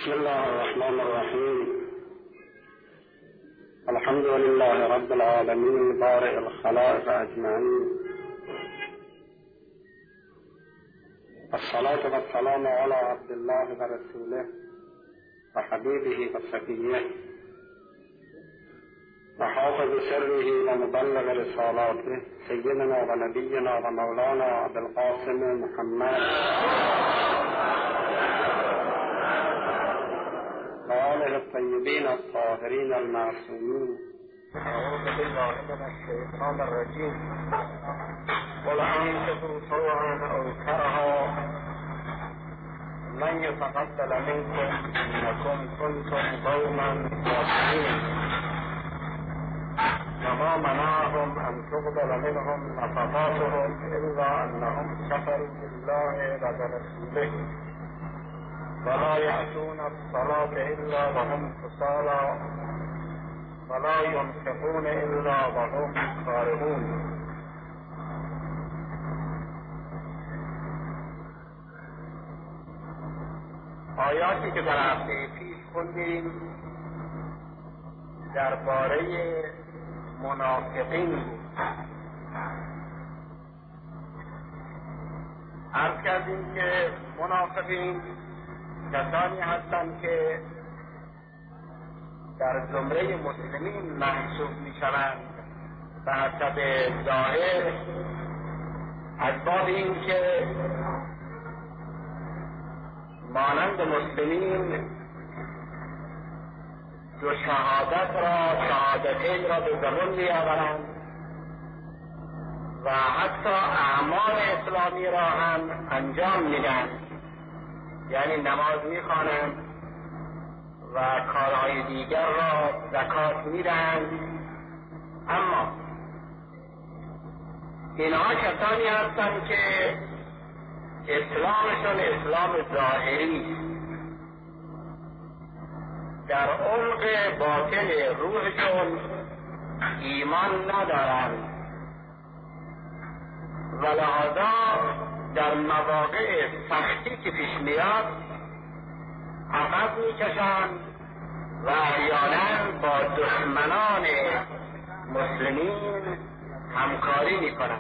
بسم الله الرحمن الرحيم. الحمد لله رب العالمين بارئ الخلائق أجمعين، الصلاة والسلام على عبد الله ورسوله وحبيبه وصفيه وحافظ سره ومبلغ رسالاته سيدنا ونبينا ومولانا أبي القاسم محمد وآله الطيبين الطاهرين المعصومين. أعوذ بالله من الشيطان الرجيم. قل أنفقوا طوعا أو كرها لن يتقبل منكم إنكم كنتم قوما فاسقين. وما منعهم أن تقبل منهم نفقاتهم إلا أنهم كفروا بالله وبرسوله ولا يأتون الصلاة إلا وهم كسالى ولا ينفقون إلا وهم كارهون. آیاتی که در هفته پیش خوندیم درباره منافقین عرض کردیم که منافقین کسانی هستند که در زمره مسلمین محسوب می شوند به حسب ظاهر، از باب این که مانند مسلمین دو شهادتین را به زبان می آورند و حتی اعمال اسلامی را هم انجام میدن، یعنی نماز میخوانند و کارهای دیگر را زکات میدن. اما اینها کسانی هستند که اسلامشون اسلام ظاهری، در عمق باطن روحشون ایمان ندارند و لذا در مواقع سختی که پیش میاد عقب میکشند و احیانا با دشمنان مسلمین همکاری میکنند.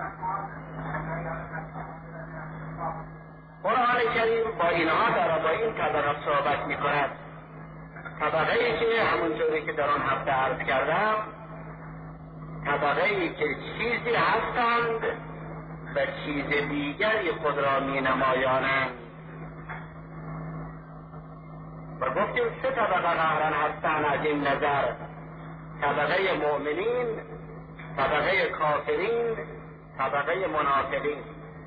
قرآن کریم با اینها با این طبقه صحبت میکند، طبقه ای که همونطوری که در آن هفته عرض کردم طبقه ای که چیزی هستند و چیز دیگری خود را می نمایانند و گفتیم سه طبقه قهرن هستند از این نظر: طبقه مؤمنین، طبقه کافرین، طبقه منافقین.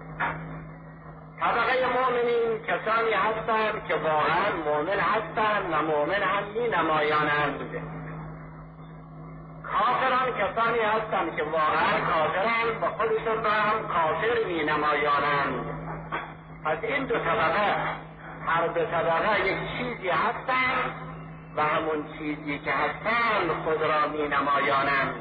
طبقه مؤمنین کسانی هستند که واقعا مؤمن هستند و مؤمن هم می نمایانند. کافران کسانی هستند که واقعا کافرند و خودشون را هم کافر می نمایانند. پس این دو طبقه، هر دو طبقه یک چیزی هستند و همون چیزی که هستند خود را می نمایانند.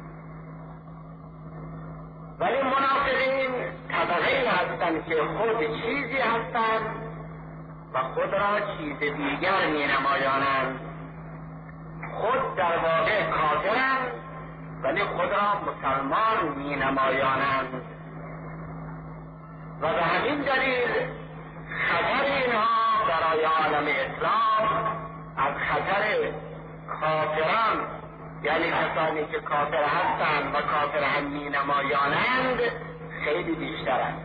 ولی منافقین طبقه هستند که خود چیزی هستند و خود را چیز دیگر می نمایانند. خود در واقع کافرند ولی خود را مسلمان می نمایانند و به همین دلیل خطر اینها برای عالم اسلام از خطر کافران، یعنی کسانی که کافر هستند و کافر هم می نمایانند، خیلی بیشتر است.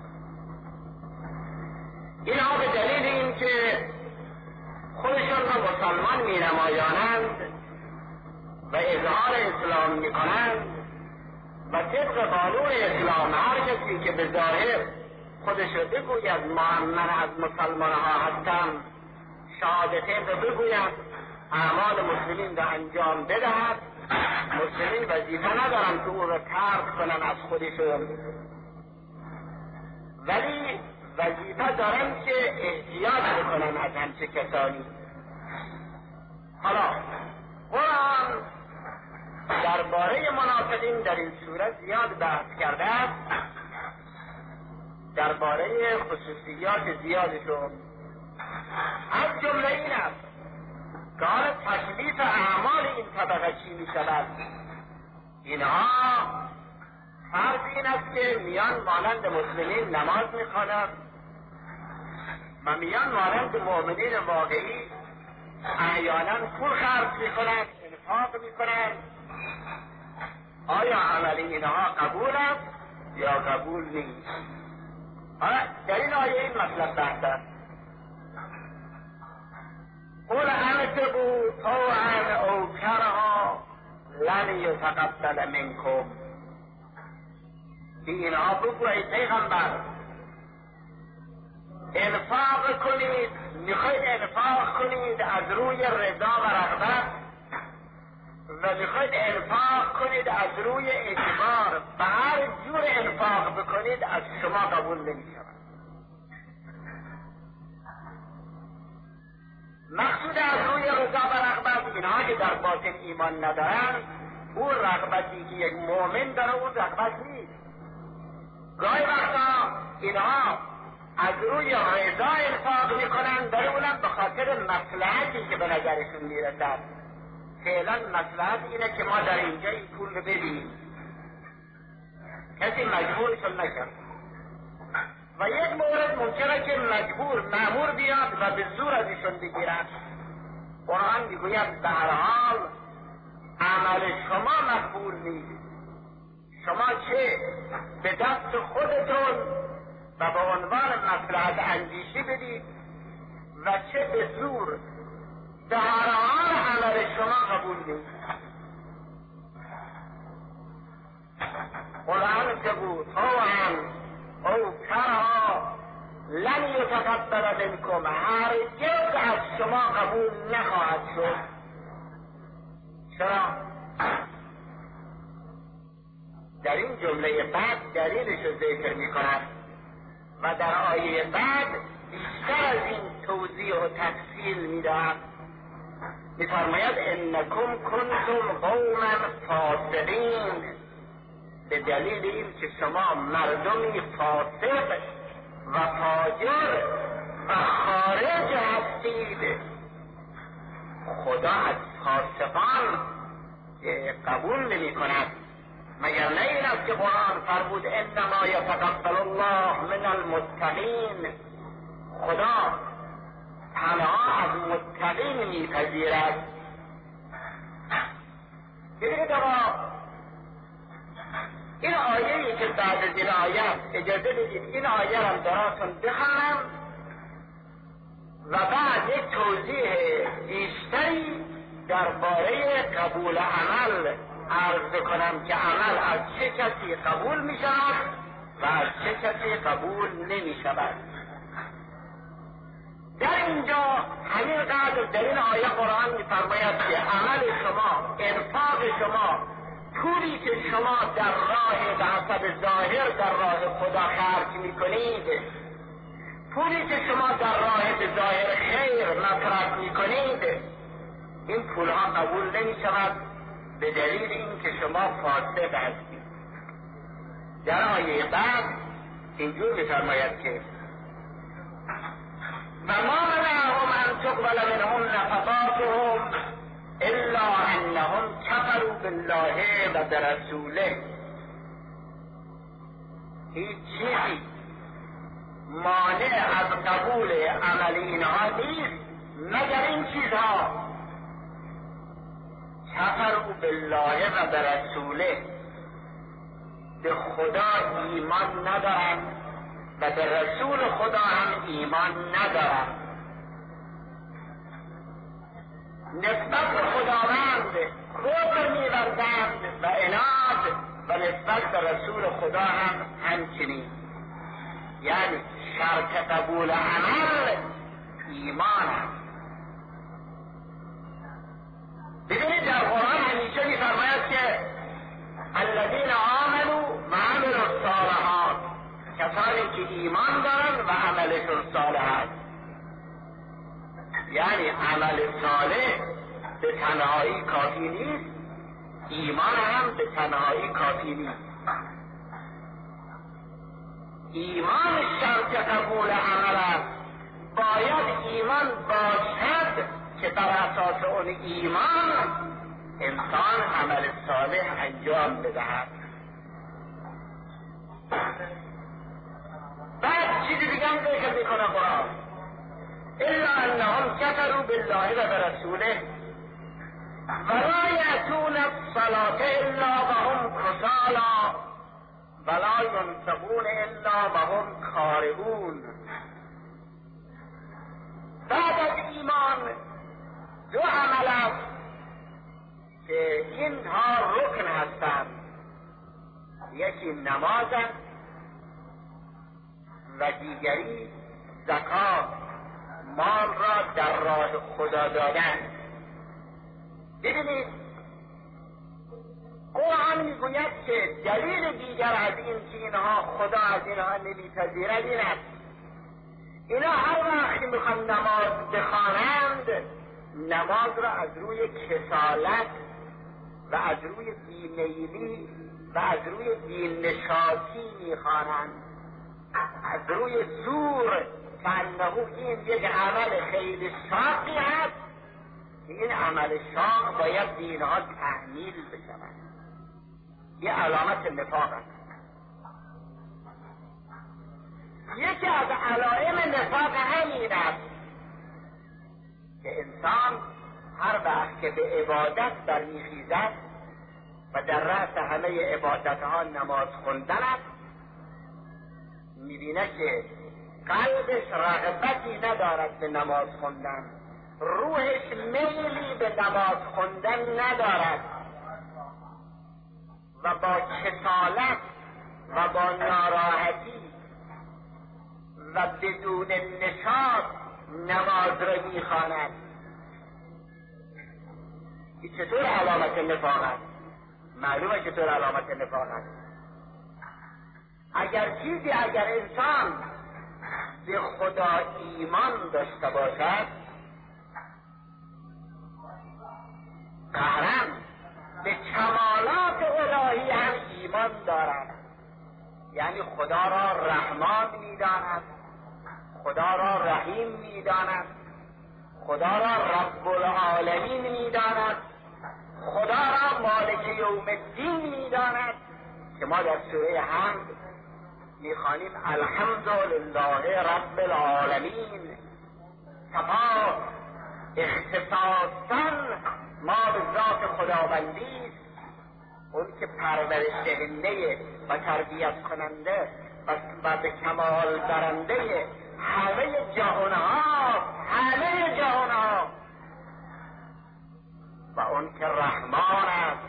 اینها به دلیل این که خودشون را مسلمان می نمایانند و اظهار اسلام می کنند و طبق قانون اسلام هر کسی که به ظاهر خودش را بگوید من از مسلمان ها هستم، شهادتین را بگوید، اعمال مسلمین را انجام بدهد، مسلمین وظیفه ندارن که او را ترک کنن از خودشون، ولی وظیفه دارن که احتیاط بکنن از همچه کسانی. حالا قرآن درباره منافقین در این صورت زیاد بحث کرده است، درباره خصوصیات زیادشون، از جمله این چی می شود؟ اینها فرض این است که میان مانند مسلمین نماز می خوانند و میان مانند مؤمنین واقعی احیانا پول خرج می کنند، انفاق می کنند. آیا عمل اینها قبول است یا قبول نیست؟ در این آیه این مطلب بحث است. قل انفقوا طوعا او کرها لن یتقبل منکم. به اینها بگو ای پیغمبر انفاق کنید، میخواید انفاق کنید از روی رضا و رغبت و میخواید انفاق کنید از روی اجبار و هر جور انفاق بکنید از شما قبول نمیشود. مقصود از روی رضا و رغبت اینها که در باطن ایمان ندارند، اون رغبتی که یک مؤمن داره اون رغبت نیست. گاهی وقتا اینها از روی رضا انفاق میکنند، در اونم به خاطر مصلحتی که به نظرشون میرسد. فعلا مصلحت اینه که ما در اینجا این پول رو بدیم، کسی مجبورشون نکرد. و یک مورد ممکنه که مأمور بیاد و به زور ازشون بگیرد. قرآن میگوید به هر حال عمل شما مقبول نیست. شما چه به دست خودتون و به عنوان مصلحت اندیشی بدید و چه به زور، به هر حال عمل شما قبول نیست. قرآن که بود طوعا او کرها لن یتقبل منکم، هرگز از شما قبول نخواهد شد. چرا؟ در این جمله بعد دلیلش رو ذکر می کند و در آیه بعد بیشتر از این توضیح و تفصیل می دهد. می فرماید انکم کنتم قوما فاسقین، به دلیل این که شما مردمی فاسق و فاجر و خارج هستید. خدا از فاسقان قبول نمی کند. مگر نه این است که قرآن فرمود انما یتقبل الله من المتقین، خدا تنها از متقین میپذیرد. ببینید این آیه‌ای که بعد از این آیه اجازه بدید این آیه را براتون بخوانم و بعد یک توضیح بیشتری درباره قبول عمل عرض کنم که عمل از چه کسی قبول می شود و از چه کسی قبول نمی شود. در اینجا همین قدر در این آیه قرآن می فرماید که عمل شما، انفاق شما، پولی که شما در راه به حسب ظاهر در راه خدا خرج می کنید، پولی که شما در راه به ظاهر خیر مصرف می کنید، این پولها قبول نمی شود به دلیل اینکه شما فاسق هستید. در آیه بعد اینجور می‌فرماید که و ما منعهم ان تقبل منهم نفقاتهم الا انهم کفروا بالله و برسوله. هیچ چیزی مانع از قبول عمل اینها نیست مگر این چیزها: کفروا بالله و برسوله، به خدا ایمان ندارند و به رسول خدا هم ایمان ندارند. نسبت به خداوند کفر می‌ورزند و عناد و نسبت به رسول خدا هم همچنین. یعنی شرط قبول عمل ایمان است. ببینید در قرآن همیشه می‌فرماید که الذین آمنوا و عملوا الصالحات، کسانی که ایمان دارن و عملشون صالح است. یعنی عمل صالح به تنهایی کافی نیست، ایمان هم به تنهایی کافی نیست. ایمان شرط قبول عمل است. باید ایمان باشد که بر اساس اون ایمان انسان عمل صالح انجام بدهد. بعد چیزی دیگه هم ذکر میکنه قرآن، الا انهم کفروا بالله و برسوله ولا یأتون الصلاة الا وهم کسالی ولا ينفقون الا وهم کارهون. بعد از ایمان دو عمل است که اینها رکن هستند، یکی نماز و دیگری زکات، مال را در راه خدا دادن. ببینید قرآن میگوید که دلیل دیگر از این که اینها خدا از اینها نمیپذیرد این است، اینا هر وقتی میخوان نماز بخوانند نماز را از روی کسالت و از روی بیمیلی و از روی بینشاطی میخوانند، از روی زور، فانه این یک عمل خیلی شاقی است، این عمل شاق باید دینها تحمیل بشود. یه علامت نفاق است. یکی از علائم نفاق همین است که انسان هر وقت که به عبادت برمیخیزد و در رأس همه عبادتها نماز خوندن است، میبینه که قلبش رغبتی ندارد به نماز خوندن، روحش میلی به نماز خوندن ندارد و با کسالت و با ناراحتی و بدون نشاط نماز را میخواند. این چطور علامت نفاق است؟ معلومه چطور علامت نفاق است. اگر انسان به خدا ایمان داشته باشد، قهرن به کمالات الهی هم ایمان دارد، یعنی خدا را رحمان میداند، خدا را رحیم میداند، خدا را رب العالمین میداند، خدا را مالک یوم الدین میداند که ما در سوره حمد میخوانیم الحمدلله رب العالمین. صفا اختصاصاً ما به ذات خداوندی، اون که پرورش دهنده و تربیت کننده و به کمال برنده همه جهانها و اون که رحمان است،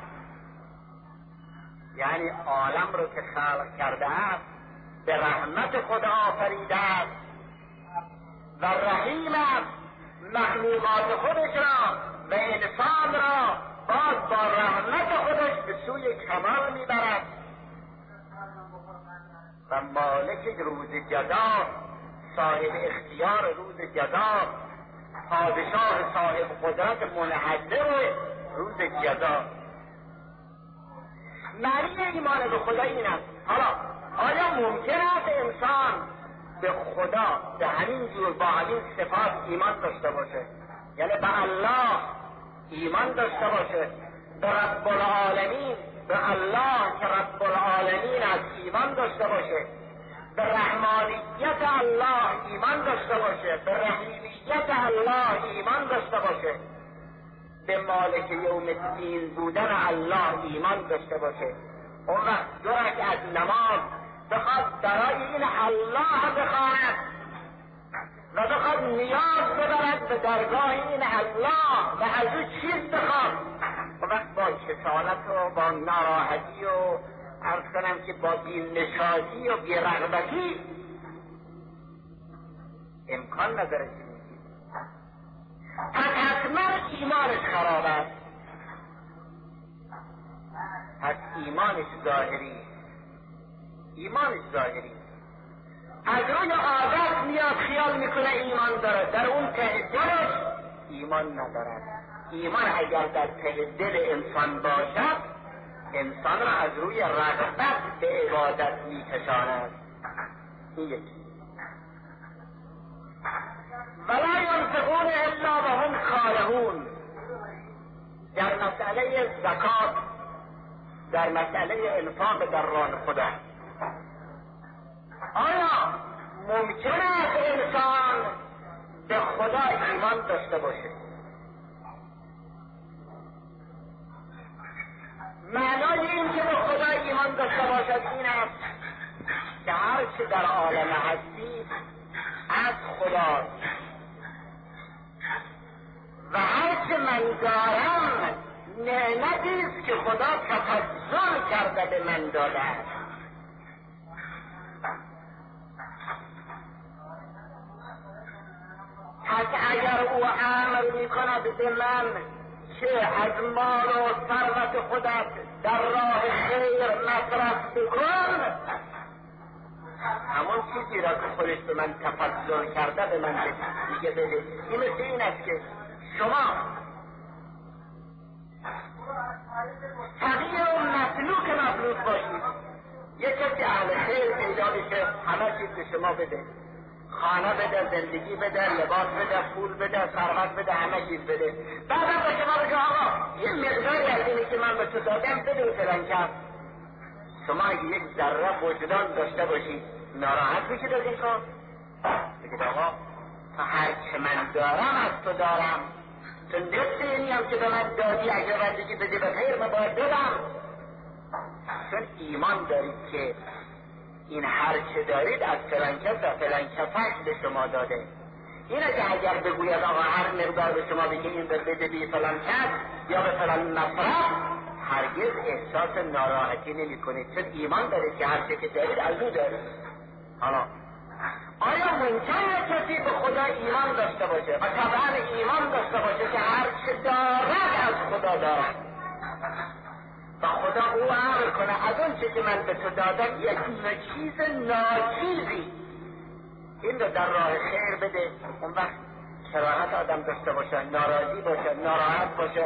یعنی عالم رو که خلق کرده است به رحمت خدا آفریده است و رحیم است، مخلوقات خودش را و انسان را باز با رحمت خودش به سوی کمال میبرد و مالک روز جزا، صاحب اختیار روز جزا، پادشاه صاحب قدرت منحدر روز جزا. معنی ایمان به خدا این است. حالا آیا ممکن است انسان به خدا به همین جور با همین صفات ایمان داشته باشه؟ یعنی به الله ایمان داشته باشه، به رب العالمین، به الله که رب العالمین است ایمان داشته باشه، به رحمانیت الله ایمان داشته باشه، به رحیمیت الله ایمان داشته باشه، به مالک یوم الدین بودن الله ایمان داشته باشه، اون وقت 2 رکعت نماز بخواد برای این الله بخواند و بخواد نیاز ببرد به درگاه این الله و از او چیز بخواد، و وقت با کسالت و با ناراحتی و عرض کنم که با بی‌نشاطی و بی‌رغبتی امکان نداره که میگید. پس حتما ایمانش خراب است، پس ایمانش ظاهری از روی عادت میاد خیال میکنه ایمان داره، در اون ته دلش ایمان ندارد. ایمان اگر در ته دل انسان باشد انسان را از روی رغبت به عبادت میکشاند. این یکی. ولا ينفقون الا وهم كارهون، در مسئله زکات، در مسئله انفاق در راه خدا. آیا ممکن است انسان به خدا ایمان داشته باشه؟ معنای این که به خدا ایمان داشته باشد این است که هر چه در عالم هستی از خدا و هر چه من دارم نعمتی است که خدا تفضل کرده به من داده است. پس اگر او امر میکند به من که از مال و ثروت خودت در راه خیر مصرف بکن، همون چیزی را که خودش به من تفضل کرده به من میگه بده. این مثل این است که شما فقیر و مفلوک باشید، یک کسی اهل خیر پیدا بشه همه چیز به شما بده، خانه بده، زندگی بده، لباس بده، پول بده، ثروت بده، همه چیز بده. بعدم به شما بگه آقا یه مقداری از اینی که من به تو دادم بده فلان کرد. شما اگه یک ذره وجدان داشته باشید ناراحت میشید از این کار؟ بگید آقا تا هر چه من دارم از تو دارم، تو نصف اینی هم که به من دادی اگر بندگی بدی به خیر من باید بدم. چون ایمان دارید که این هر چه دارید از فلان کس و فلان کسک به شما داده. اینه که اگر بگوید آقا هر مقدار به شما بگی این بده بی فلان کس یا به فلان مصرف، هرگز احساس ناراحتی نمی کنید، چون ایمان دارید که هر چه که دارید از او دارید. حالا آیا ممکنه کسی به خدا ایمان داشته باشه و طبعا ایمان داشته باشه که هر چه دارد از خدا دارد و خدا او امر کنه از اون چه که من به تو دادم یک چیز ناچیزی این رو در راه خیر بده؟ اون وقت کراهت آدم داشته باشه، ناراضی باشه، ناراحت باشه؟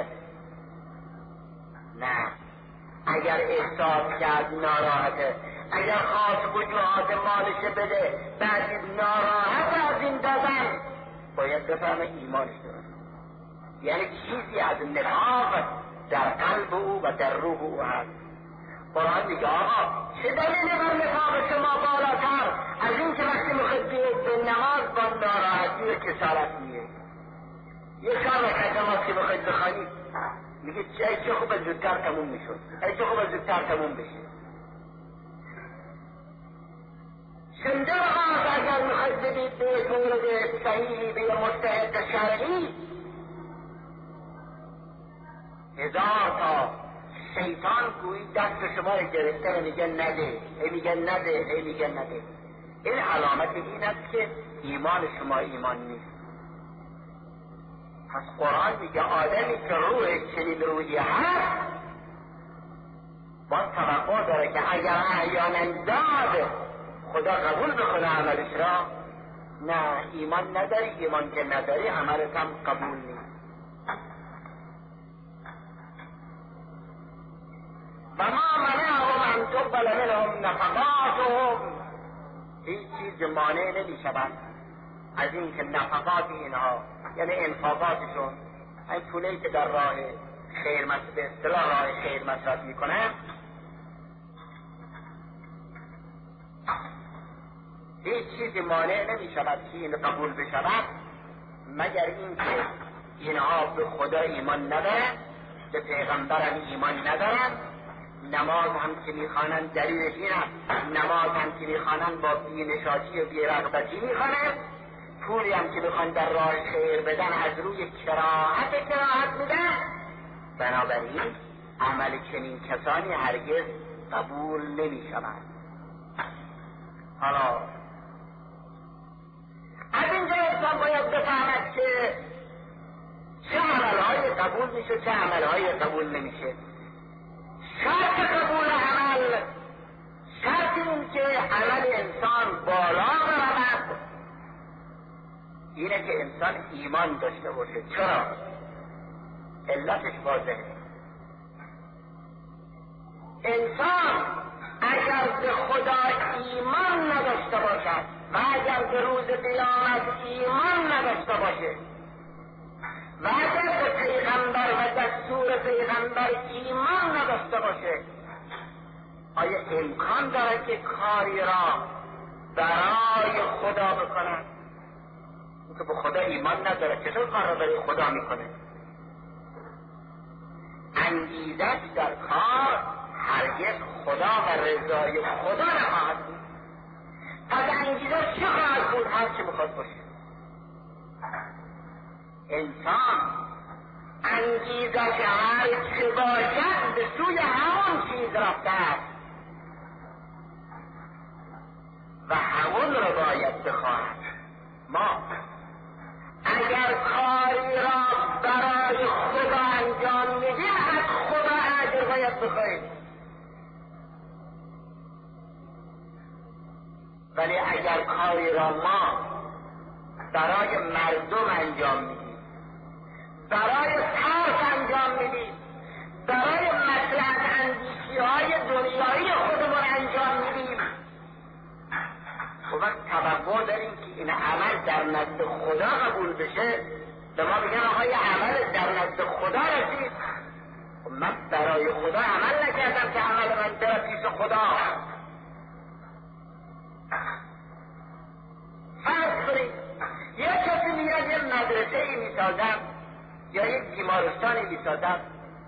نه، اگر احساس کرد ناراحته، اگر خواست وجوهات مالش بده بعد ناراحت از این دادن، باید بفهمه ایمانش درست، یعنی چیزی از نفاق در قلب او و در روح او هست. قرآن میگه آقا چه دلیلی بر نفاق شما بالاتر از این که وقتی میخواید بیاید به نماز با ناراحتی و کسالت میگه یه 4 رکعت نماز که میخواید بخوانید میگه چه خوب زودتر تموم میشد، چه خوب زودتر تموم بشه. شنده رقاص اگر میخواید بدید به مورد صحیحی به مجتهد شرعی 1000 تا شیطان گویی دست شما رو گرفته و میگه نده، میگه نده، میگه نده. این علامت این است که ایمان شما ایمان نیست. پس قرآن میگه آدمی که روح چنین روحی هست با توقع داره که اگر احیانا داد خدا قبول بکنه عملش را. نه، ایمان نداری، ایمان که نداری عملت هم قبول نیست. و ما منعهم ان تقبل منهم نفقاتهم، هیچ چیز مانع نمی شود از این که نفقات اینها یعنی انفاقاتشون، این پولی که در راه خیر به اصطلاح راه خیر مصرف میکنه، هیچ چیزی مانع نمی شود که این قبول بشود مگر اینکه اینها به خدا ایمان ندارن، به پیغمبرم ایمان ندارن. نماز هم که میخوانن دلیلش این است، نماز هم که میخوانن با بی‌نشاطی و بی‌رغبتی میخوانن، پولی هم که میخوان در راه خیر بدن از روی کراهت میدن. بنابراین عمل چنین کسانی هرگز قبول نمیشود. حالا از اینجا انسان باید بفهمد که چه عملهای قبول میشه، چه عملهای قبول نمیشه. شرط قبول عمل، شرط این که عمل انسان بالا برود اینه که انسان ایمان داشته باشه. چرا؟ علتش واضحه. انسان اگر به خدا ایمان نداشته باشد و اگر به روز قیامت ایمان نداشته باشه و اگر به پیغمبر و دستور پیغمبر ایمان نداشته باشه، آیا امکان داره که کاری را برای خدا بکنه؟ که به خدا ایمان نداره چطور کار را برای خدا میکنه؟ انگیزش در کار هرگز خدا و رضای خدا نخواهد بود. پس انگیزش چه خواهد بود؟ هر چه بخواد باشه. انسان انگیزش هر چه باشد به سوی همون چیز رفته است و همون را باید بخواهد. ما اگر کاری را برای خدا انجام میدیم از خدا اجر باید بخواهیم، ولی اگر کاری را ما برای مردم انجام میدیم، برای ترس انجام میدیم، برای مصلحت اندیشی های دنیایی خودمون انجام میدیم، خب وقت توقع داریم که این عمل در نزد خدا قبول بشه. به ما بگن آقای عمل در نزد خدا رسید. خب من برای خدا عمل نکردم که عمل من بره پیش خدا. فرض کنید یک کسی میاد یه مدرسه ای میسازم یا یک بیمارستانی میسازم،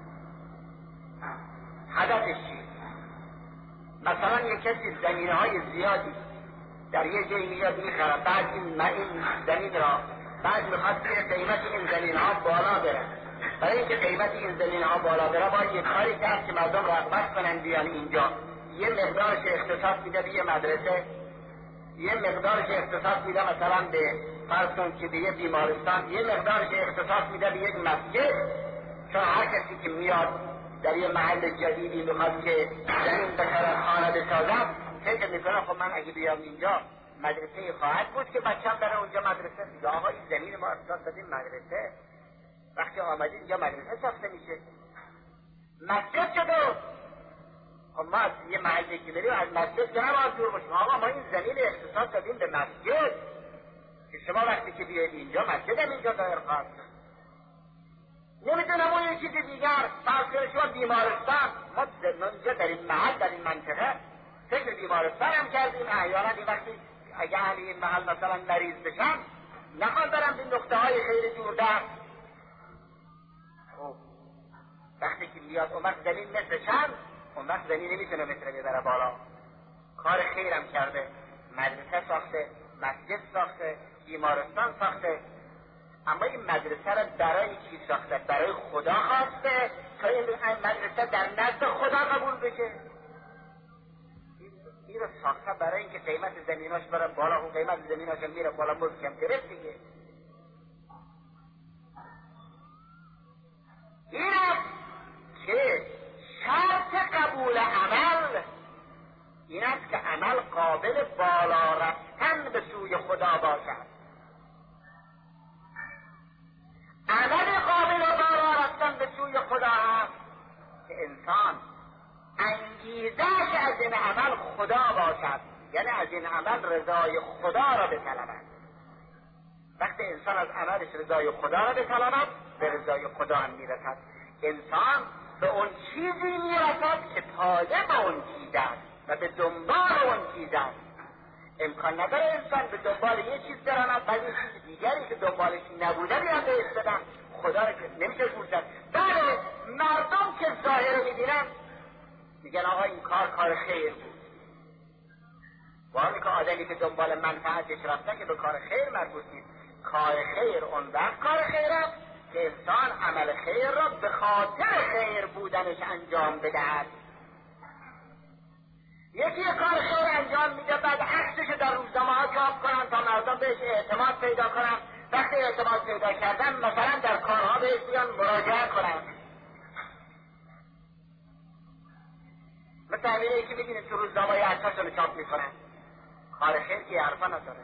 هدفش چیه؟ مثلا یک کسی زمینه های زیادی در یه جایی میاد میخره، بعد این زمین را بعد میخواد که قیمت این زمین ها بالا بره. برای اینکه قیمت این زمین ها بالا بره باید یک کاری کرد که مردم رغبت کنن بیان اینجا. یه مقدارش اختصاص میده به یه مدرسه، یه مقدارش اختصاص میده مثلا به فرض کن که به یه بیمارستان، یه مقدارش اختصاص میده به یک مسجد. چون هر کسی که میاد در یه محل جدیدی میخواد که زمین بخره، خانه بسازم، فکر میکنه خب من اگه بیام اینجا مدرسه خواهد بود که بچم بره اونجا مدرسه. یا آقا این زمین ما اختصاص دادیم مدرسه، وقتی آمدیم اینجا مدرسه ساخته میشه. مسجد چطور؟ خب ما از یه محلی که بریم از مسجد که نباید دور باشیم. آقا ما این زمین اختصاص دادیم به مسجد که شما وقتی که بیاید اینجا مسجد هم اینجا دایر خواهد شد. نمیدونم اون یه چیز دیگر، فرض شما بیمارستان، ما اینجا در این محل در این منطقه فکر بیمارستان هم کردیم. احیانا این وقتی اگه اهل این محل مثلا مریض بشن نخواد برم به نقطه های خیلی دور در. خب وقتی که میاد اون وقت زمین متر چند، اون وقت زمین نمیتونه متر ببره بالا. کار خیرم کرده، مدرسه ساخته، مسجد ساخته، بیمارستان ساخته، اما این مدرسه را برای چی ساخته؟ برای خدا خواسته تا این مدرسه در نزد خدا قبول بشه. این رو ساخته برای اینکه قیمت زمیناش بره بالا، اون قیمت زمیناش میره بالا، مزکم گرفت دیگه. این است که شرط قبول عمل این است که عمل قابل بالا رفتن به سوی خدا باشد. عمل قابل بالا رفتن به سوی خدا هست که انسان انگیزش از این عمل خدا باشد، یعنی از این عمل رضای خدا را بطلبد. وقتی انسان از عملش رضای خدا را بطلبد به رضای خدا هم میرسد. انسان به اون چیزی میرسد که طالب اون چیز است و به دنبال اون چیز است. امکان نداره انسان به دنبال یه چیز براند بعد یه چیز دیگری که دنبالش نبوده بیان به استدن. خدا را نمیشه گوشد. بله مردم که ظاهر رو میبینن میگن آقا این کار خیر بود. واقعی که آدمی که دنبال منفعتش رفته که به کار خیر مربوط نیست. کار خیر اون وقت کار خیر است که انسان عمل خیر را به خاطر خیر بودنش انجام بدهد. یکی کار خیر انجام میده بعد عکسش در روزنامه ها چاپ کنن تا مردم بهش اعتماد پیدا کنن. وقتی اعتماد پیدا کردن مثلا در کارها بهش بیان مراجعه کنن. مثلا یکی بگیرید تو روزنامه های عکساشون چاپ میکنن. کار خیر که حرفا نداره.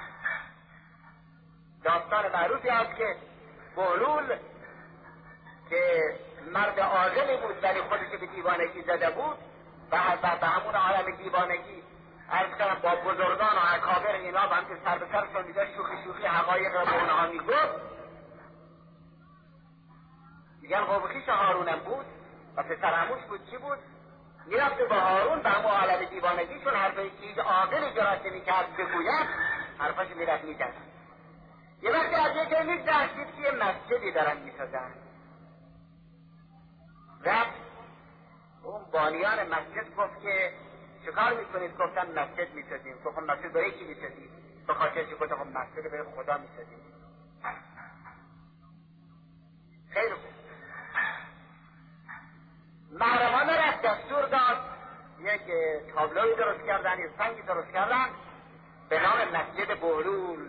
داستان معروفی هست که بهلول که مرد عاقلی بود ولی خودش به دیوانگی زده بود و به همون عالم دیوانگی عرض کنم با بزرگان و اکابر اینا با هم که سر به سر شدیده شوخی حقایق را به اونها میگفت. میگن قومکیش هارونم بود و پسر عموش بود. چی بود؟ میرفته با هارون به همون عالم دیوانگیشون حرفی که هیچ عاقلی جرأت نمی‌کرد بگوید حرفش میرفت میزد. یه وقتی از یه جایی میگذشت که یه مسجدی دارن میسازن. رفت اون بانیان مسجد گفت که چه کار میکنید؟ گفتن مسجد میسازیم. گفتم مسجد برای کی میسازید؟ به خاطر چی؟ گفتم مسجد برای خدا میسازیم. خیلی خوب. محرمانه رفت دستور داد یک تابلوی درست کردن، یک سنگی درست کردن به نام مسجد بهلول.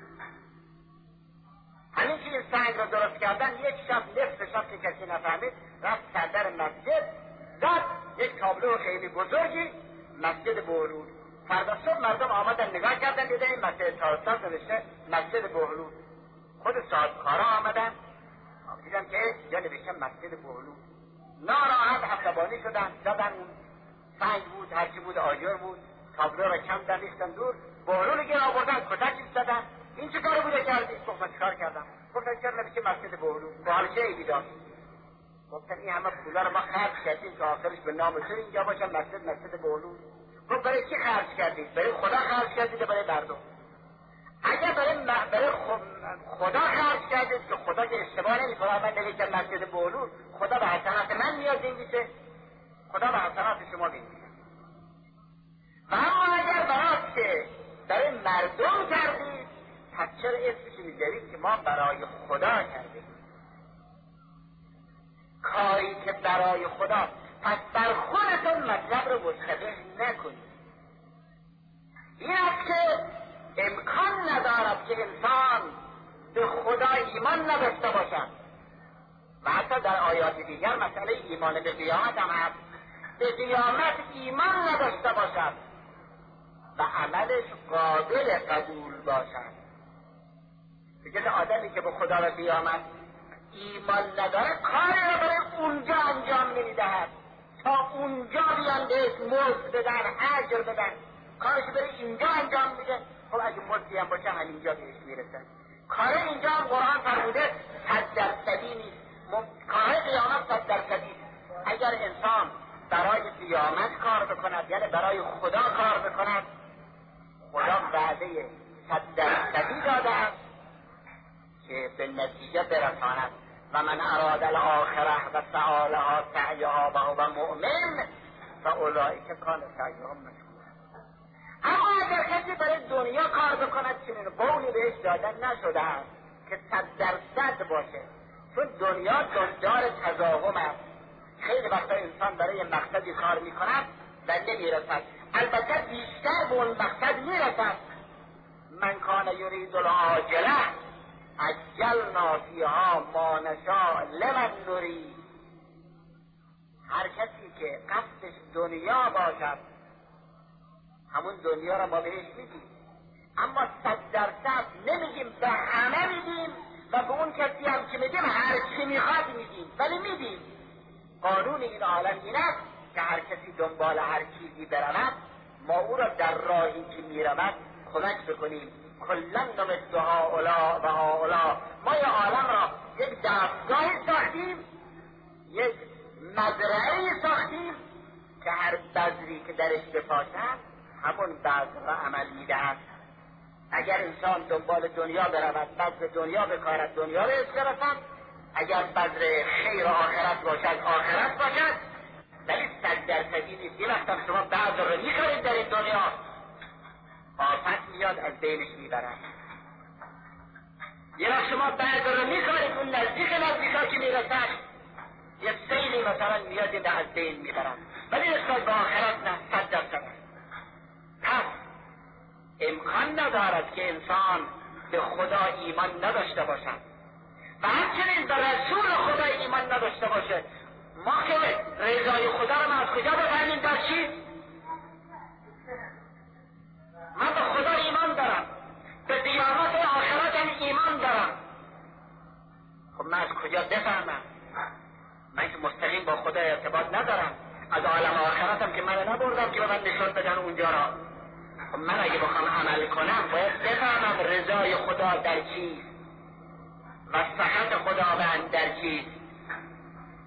همین که این سنگ رو درست کردن یک شب نصف شب که کسی نفهمید رفت سردر مسجد زد یک تابلو خیلی بزرگی مسجد بهلول. فردا صبح مردم آمدن نگاه کردن دیدن این مسجد تارسات نوشته مسجد بهلول. خود صاحبکارا آمدن دیدن که یا نوشته مسجد بهلول. ناراحت عصبانی شدن، زدن سنگ بود هرچی بود آجر بود تابلو را کندن ریختن دور. بهلول گیر آوردن کتکش زدن. این چه کار بوده کردی؟ گفت من چیکار کردم؟ گفتن چرا نمیشه مسجد بهلول؟ سوال چه عیبی داشت؟ گفتن این همه پولا رو ما خرج کردیم که آخرش به نام تو اینجا باشه مسجد بهلول. گفت برای کی خرج کردید؟ برای خدا خرج کردید برای مردم؟ اگر برای خدا خرج کردید که خدا که اشتباه نمی‌کنه من نوشتم مسجد بهلول، خدا به حسنات من نیاز نمیشه، خدا به حسنات شما نمیشه. و اما اگر برای که برای مردم کردید پس چرا اسمش میذارید که ما برای خدا کردیم؟ کاری که برای خدا، پس بر خودتون مطلب رو مشتبه نکنید. این است که امکان ندارد که انسان به خدا ایمان نداشته باشد و حتی در آیات دیگر مسئله ایمان به قیامت هم هست. به قیامت ایمان نداشته باشد و عملش قابل قبول باشد. بگه آدمی که به خدا و قیامت ایمان نداره کاری رو برای اونجا انجام نمیدهد تا اونجا بیان بهش مزد بدن اجر بدن، کارش برای اینجا انجام میده. خب اگه مزدی هم باشه همینجا بهش میرسن. کار اینجا هم قرآن فرموده 100% نیست، کار قیامت 100% اگر انسان برای قیامت کار بکند یعنی برای خدا کار بکند خدا وعده 100% داده است که به نتیجه برساند. و من اراد الاخره و سعی لها سعیها و هو مؤمن فاولئک کان سعیهم مشکورا. اما اگر کسی برای دنیا کار بکند چنین قولی بهش داده نشده است که 100% باشه، چون دنیا دنجار تزاحم است. خیلی وقتا انسان برای مقصدی کار میکند و نمیرسد، البته بیشتر به اون مقصد میرسد. من کان یرید العاجله عجلنا فیها ما نشاء لمن نرید. هر کسی که قصدش دنیا باشد همون دنیا را ما بهش میدیم، اما 100% نمیگیم به همه میدیم و به اون کسی هم که میدیم هر چی میخواد میدیم، ولی میدیم. قانون این عالم این است که هر کسی دنبال هر چیزی برود ما او را در راهی که میرود کمک بکنیم. کلا نمد هؤلاء و هؤلاء. ما این عالم را یک دستگاهی ساختیم، یک مزرعه‌ای ساختیم که هر بذری که درش بپاشد همون بذر را عمل میدهد. اگر انسان دنبال دنیا برود بذر دنیا بکارد دنیا را برسد، اگر بذر خیر و آخرت باشد آخرت باشد. ولی 100% نیست. یه وقتا شما بذر را میخورید در این دنیا آفت میاد از بینش میبرد. یه وقت شما بذر را میخورید اون نزدیکا که میرسد یه سیلی مثلا میاد این از بین میبرد. ولی نسبت به آخرت نه 100%. پس امکان ندارد که انسان به خدا ایمان نداشته باشد و همچنین به رسول خدا ایمان نداشته باشه. ما که رضای خدا رو از کجا بفهمیم؟ در چی؟ من به خدا ایمان دارم، به قیامت آخرت هم ایمان دارم. خب من از کجا بفهمم؟ من که مستقیم با خدا ارتباط ندارم، از عالم آخرتم که من نبردم که به من نشان بدن اونجا را. خب من اگه بخوام عمل کنم باید بفهمم رضای خدا در چیست و سخط خداوند در چیست.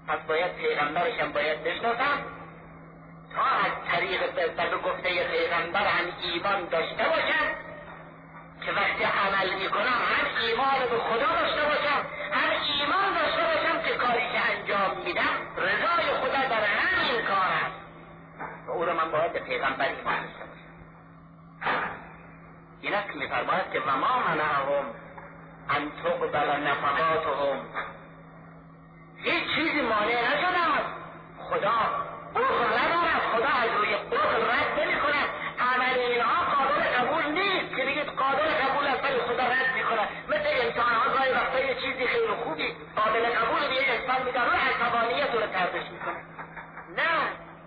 پس باید پیغمبرشم باید بشناسم تا از طریق به گفته پیغمبر هم ایمان داشته باشم که وقتی عمل میکنم هم ایمان به خدا داشته باشم هم ایمان داشته باشم که کاری که انجام میدم رضای خدا در همین کار است و او رو من باید به پیغمبر ایمان داشته باشم. این است که میفرماید که و ما منعهم ان تقبل نفقاتهم، هیچ چیزی مانع نشده است. خدا بخل ندارد، خدا از روی بخل رد نمی‌کند. عمل اینها قابل قبول نیست که بگید قابل قبول است ولی خدا رد می‌کند. مثل انسان‌ها گاهی وقتا یه چیزی خیلی خوبی قابل قبول به یک انسان میگن رو عصبانیت رو تردش می‌کنه. نه،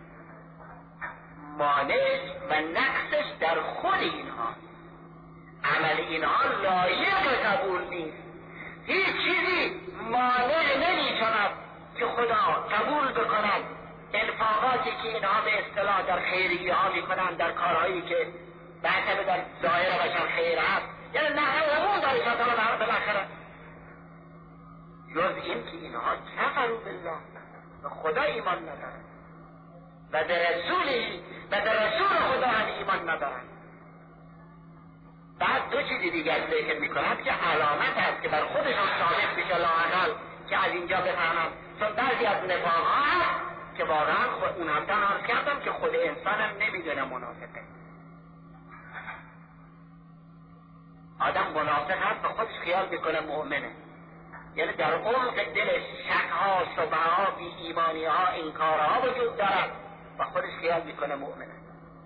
مانعش و نقصش در خود اینها، عمل اینها لایق قبول نیست. هیچ چیزی مانع نمی‌شود که خدا قبول بکند انفاقاتی که اینها به اصطلاح در خیریه ها میکنن، در کارهایی که بعد در ظاهر بشر خیر هست، یعنی نهایمون داری شدن بالاخره، جز این که اینها کفروا بالله، به خدا ایمان ندارن و به رسولی و به رسول خدا هم ایمان ندارن. بعد دو چیزی دیگر ذکر میکنند که علامت هست که بر خودشون ثابت بشه لااقل که از اینجا بفهمم، چون بعضی از نفاق ها هست که واقعا اون هم عرض کردم که خود انسان هم نمیدونه منافقه. آدم منافق هست به خودش خیال میکنه مؤمنه، یعنی در عمق دلش شک ها، شبه ها، بی ایمانی ها، انکار ها وجود دارد و خودش خیال میکنه مؤمنه.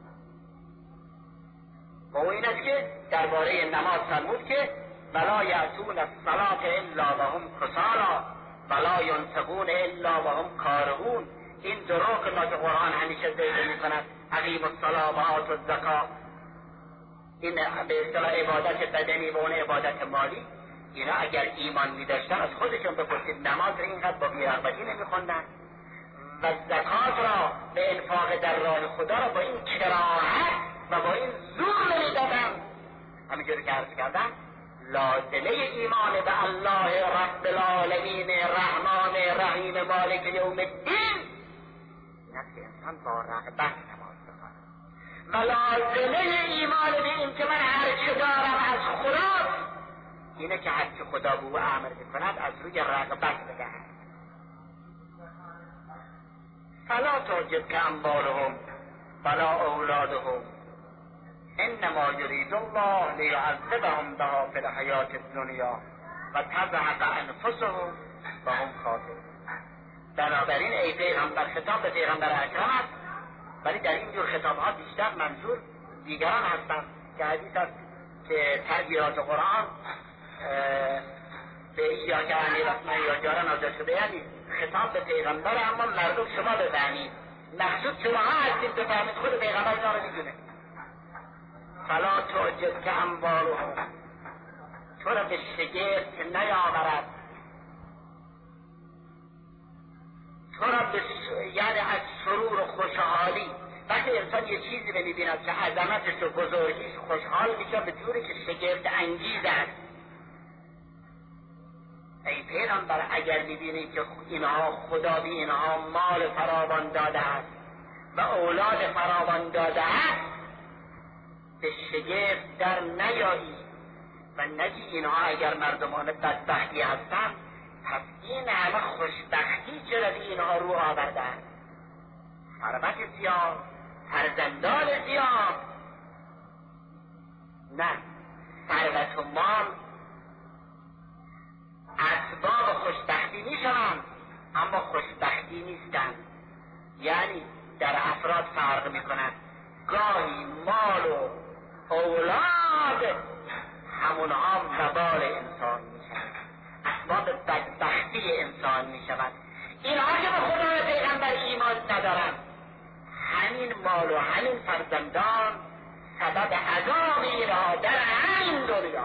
و این است که درباره نماز فرمود که ولا یأتون الصلاة الا وهم کسالی ولا ینفقون الا وهم کارهون. این دروغ که ما که قرآن همیشه ذکر میکند، اقیموا الصلاة و آتوا الزکاة، این به اصطلاح عبادت بدنی و اون عبادت مالی، اینا اگر ایمان میداشتن از خودشون بپرسید نماز رو اینقدر با بی‌رغبتی نمیخوندن و زکات را به انفاق در راه خدا را با این کراهت و با این زور نمیدادن. همینجوری که عرض کردم لازمه ایمان به الله رب العالمین رحمان رحیم مالک یوم الدین این است که انسان با رغبت نماز بخواند و لازمه ایمان به این که من هرچه دارم از خدا اینه که هرچه خدا به او امر میکند از روی رغبت بدهد. فلا تعجبک اموالهم ولا اولادهم انما یرید الله لیعذبهم بها فی الحیاة الدنیا و تزهق انفسهم و هم کافرون. بنابراین ای پیغمبر، خطاب به پیغمبر اکرم است، ولی در این جور خطاب ها بیشتر منظور دیگران هستند که حدیث است که تربیات قرآن به یا که امی رسمه یا جارا نازل شده، یعنی خطاب به پیغمبر اما مردم شما بفهمید، مقصود شما ها هستید بفهمید، خود پیغمبر اینا رو میدونه. فلا تعجبک اموالهم، تو را به شگفت نیاورد، تو را به یعنی از سرور و خوشحالی. وقتی انسان یه چیزی رو میبیند که عظمتش و بزرگیش خوشحال میشه به جوری که شگفت انگیز است. ای پیغمبر اگر میبینی که اینها خدا به اینها مال فراوان داده است و اولاد فراوان داده است، به شگفت در نیایی و نگی اینها اگر مردمان بدبختی هستند پس این همه خوشبختی چرا به اینها رو آورده است؟ ثروت زیاد، فرزندان زیاد، نه، ثروت و مال اسباب خوشبختی میشوند اما خوشبختی نیستند. یعنی در افراد فرق میکنند. گاهی مال و اولاد همونها وبال انسان میشوند، اسباب بدبختی انسان میشوند. اینها که به خدا پیغمبر ایمان ندارند، همین مال و همین فرزندان سبب عذاب اینها در همین دنیا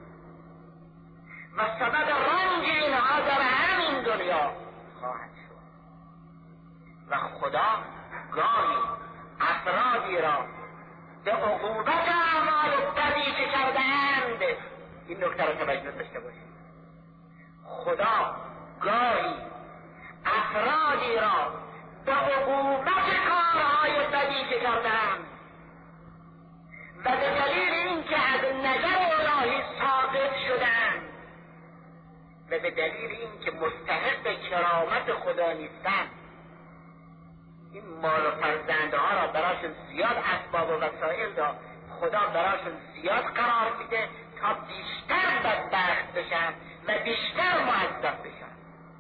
و سبب رنج اینها در همین دنیا خواهد شد. و خدا گاهی افرادی را به عقوبت اعمال بدی که کرده‌اند، این نکته را توجه داشته باشید، خدا گاهی افرادی را به عقوبت کارهای بدی که کردند و به دلیل اینکه از نظر الهی ساقط شدند و به دلیل اینکه مستحق کرامت خدا نیستند، این مال و فرزندها را براشون زیاد اسباب و وسایل داد، خدا براشون زیاد قرار میده تا بیشتر بدبخت بشن و بیشتر معذب بشن.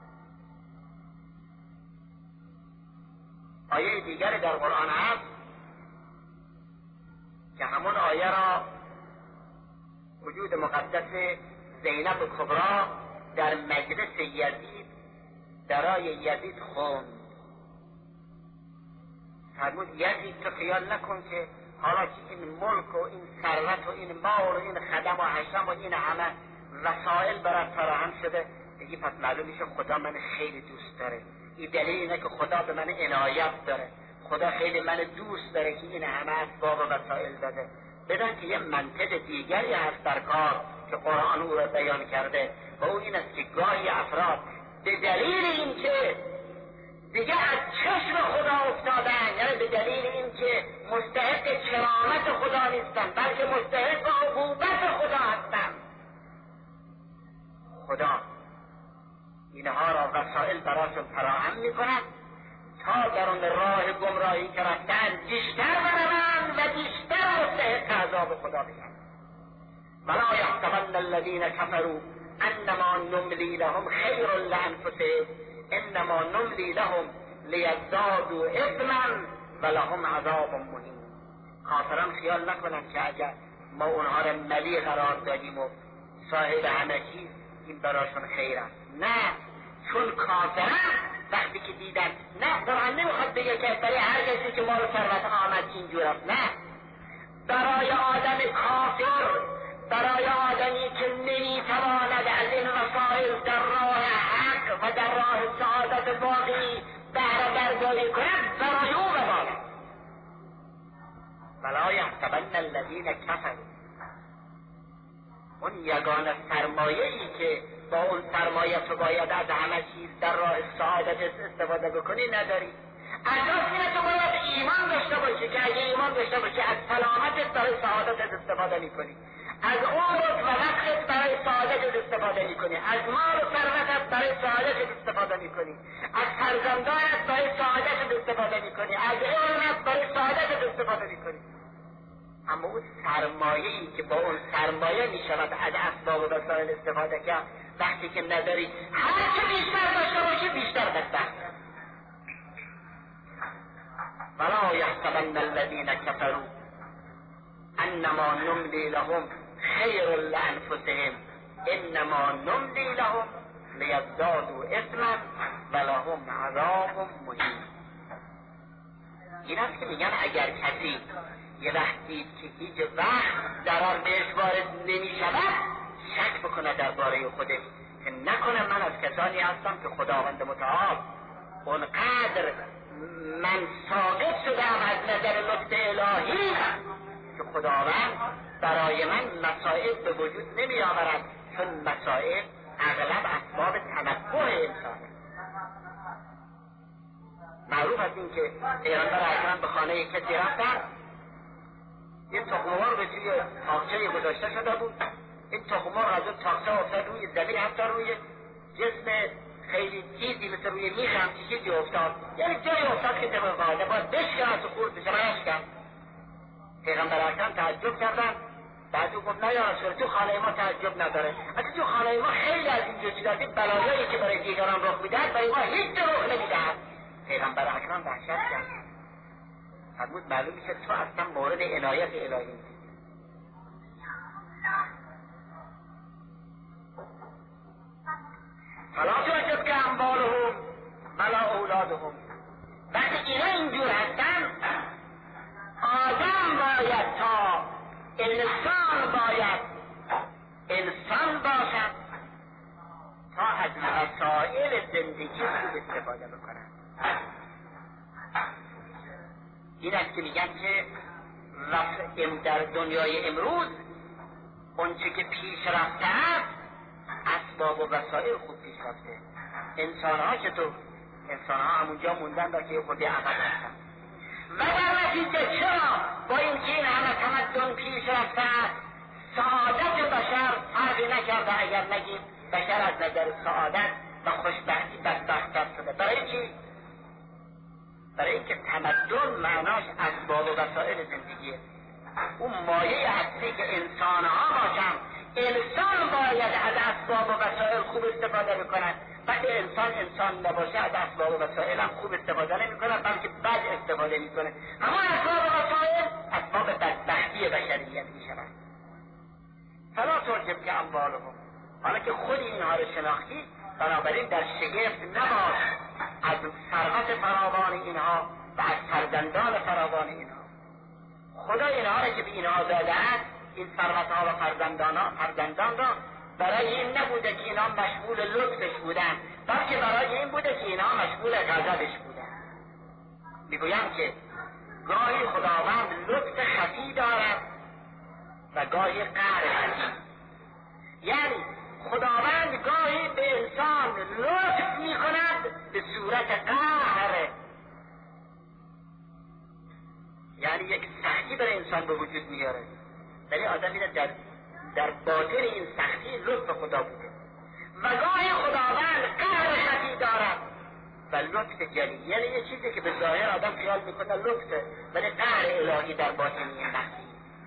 آیه دیگر در قرآن هست که همون آیه را وجود مقدس زینب کبرا در مجلس یزید درای یزید خوند. فرمود یزید تو خیال نکن که حالا که این ملک و این ثروت و این مال و این خدم و حشم و این همه وسایل برات فراهم شده دیگه پس معلوم میشه خدا من خیلی دوست داره. این دلیل اینه که خدا به من عنایت داره، خدا خیلی من دوست داره که این همه اسباب و وسایل داده. بدان که یه منطق دیگری هست در کار که قرآن او را بیان کرده و او این است که گاهی افراد به دلیل اینکه دیگه از چشم خدا افتادن، یعنی به دلیل اینکه مستحق کرامت خدا نیستن بلکه مستحق عقوبت خدا هستن، خدا اینها را وسایل براشون فراهم میکند تا در اون راه گمراهی که رفتن بیشتر بروند و بیشتر مستحق عذاب خدا بشن. ولا یحسبن الذین کفروا انما نملی لهم خیر لانفسهم انما نملی لهم لیزدادوا اثما ولهم عذاب مهین. کافران خیال نکنن که اگر ما اونها را ملی قرار دادیم و صاحب همه چیز این براشون خیر است. نه، چون کافران وقتی که دیدن، نه قرآن نمیخواد بگه که برای هر کسی که مال و ثروت آمد اینجور است، نه، برای آدم کافر، برای آدمی که نمیتواند از این وسایل در راه حق و در راه سعادت باقی بهره برداری کند، برای او ببالد. ولا یحسبن الذین کفروا، اون یگانه سرمایه‌ای که با اون سرمایه تو باید از همه چیز در راه سعادت استفاده بکنی نداری. اساس اینه تو باید ایمان داشته باشی که اگه ایمان داشته باشی از سلامتت برای سعادتت استفاده میکنی، از عمرت و وقتت برای سعادتت استفاده میکنی، از مال و ثروتت برای سعادتت استفاده میکنی، از فرزندانت برای سعادتت استفاده میکنی، از علمت برای سعادتت استفاده میکنی. اما اون سرمایه‌ای که با اون سرمایه میشود از اسباب و وسایل استفاده کرد، وقتی که نداری هر چه بیشتر داشته باشی بیشتر بدبخت. ولا یحسبن الذین کفروا انما نملی لهم خیر لانفسهم انما نملی لهم لیزدادوا اثما ولهم عذاب مهین. این است که میگن اگر کسی یه وقت دید که هیچ وقت ضرر بهش وارد نمی شود شک بکنه درباره خودش که نکنه من از کسانی هستم که خداوند متعال اونقدر من ساقط شدم از نظر لطف الهی که خداوند برای من مسائل به وجود نمی آورد، چون مسائل اغلب اسباب تنبه انسانه. معروف است این که پیغمبر اکرم به خانه کسی رفتن، این تخم‌مرغ به توی تاقچه گذاشته شده بود، این تخم‌مرغ از اون تاقچه افتاد روی زمین، حتی روی جسم خیلی تیزی مثل روی میخ هم چیزی افتاد، یعنی جایی افتاد که طبق قاعده باید بشکن از خورد بشه، نشکن. پیغمبر اکرم تعجب کردن، بعد او گفت نه یا رسول تو خانه ما تعجب نداره، اگه تو خانه ما خیلی از این جزئیات بلایایی که برای دیگران رخ میدهد برای ما هیچ رخ نمیدهد. پیغمبر اکرم وحشت کرد، فرمود معلوم میشه تو اصلا مورد عنایت الهی نیستی. فلا تعجبک اموالهم ولا اولادهم. وقتی اینا اینجور هستن آدم باید تا انسان باشد تا از مسائل زندگی خوب استفاده بکنن. این است که میگن که در دنیای امروز اونچه که پیش رفته است اسباب و وسایل خوب پیش رفته. انسان ها چطور انسان ها همونجا موندن و که خودی عقب هستن. و در نتیجه چرا با اینکه این همه تمدن پیش رفته سعادت بشر فرقی نکرده اگر نگیم بشر از نظر سعادت و خوشبختی بدبخت‌تر شده؟ برای اینکه تمدن معناش اسباب و وسایل زندگیه. اون مایه اصلی که انسان ها باشن، انسان باید از اسباب و وسایل خوب استفاده بکنن. وقتی انسان نباشه از اسباب و وسایل هم خوب استفاده نمیکنه، بلکه بد استفاده میکنه. اما اسباب و وسایل اسباب بدبختی بشریت میشوند. فلا تعجب که اموالهم. حالا که خود اینها رو شناختی، بنابراین در شگفت نباش از ثروت فراوان اینها و از فرزندان فراوان اینها. خدا اینها را که به اینها داده است، این ثروتها و فرزندان را برای این نبوده که اینها مشغول لطفش بودن، بلکه برای این بوده که اینها مشغول غضبش بودن. میگویم که گاهی خداوند لطف خفی دارد و گاهی قهر خفی. یعنی خداوند گاهی به انسان لطف می کند به صورت قهر، یعنی یک سختی برای انسان به وجود میاره، ولی آدم میره در باطن این سختی لطف خدا بوده. و گاهی خداوند قهر خفی دارد و لطف جلی، یعنی یه چیزی که به ظاهر آدم خیال میکنه لطفه، ولی قهر الهی در باطن این سختی.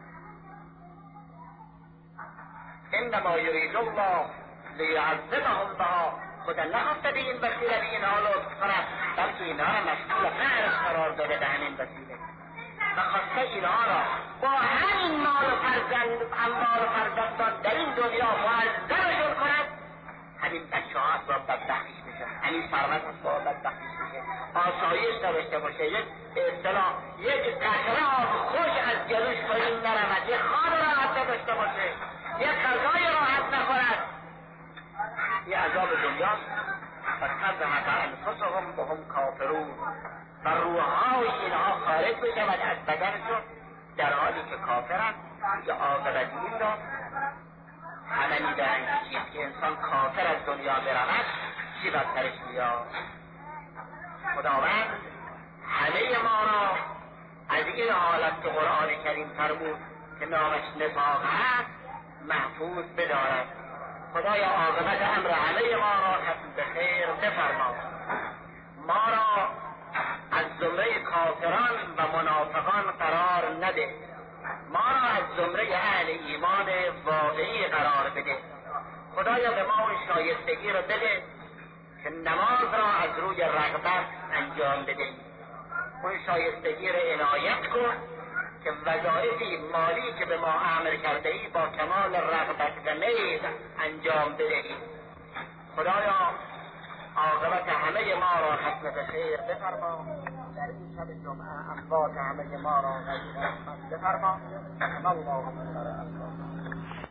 انما یرید الله لیعذبهم بها. خدا نخواسته به این وسیله به اینها لطف کند، بلکه اینها را مشغول قهرش قرار داده به همین وسیله و خواسته اینها را با همین مال و فرزندان در این دنیا معذبشون کند. همین بچه ها اسباب بدبختیش میشن، همین ثروت اسباب بدبختیش میشه، آسایش نداشته باشه، یک اصطلاح یک قطره آب خوش از جلوش پایین نرود، یک خواب راحت نداشته باشه، یک غذای راحت نخورد. این عذاب دنیاست. فتذهب انفسهم وهم کافرون. و روحهای اینها خارج بشود از بدنشون در حالی که کافرند. یا عاقبت این را همه میدارن که انسان کافر از دنیا برود چی بدترش میاد. خداوند همه ما را از این حالت که قرآن کریم فرمود که نامش نفاق هست محفوظ بدارد. خدایا عاقبت امر همه ما را ختم به خیر بفرما. ما را از زمره کافران و منافقان قرار نده. ما را از زمره اهل ایمان واقعی قرار بده. خدایا به ما اون شایستگی را بده که نماز را از روی رغبت انجام بده. اون شایستگی را عنایت کن که وظایفی مالی که به ما امر کرده ای با کمال رغبت و میل انجام بدهی. خدایا عاقبت همه ما را ختم به خیر بفرما. در این شب جمعه اموات همه ما را غنیمت بفرما. اللهم صل علی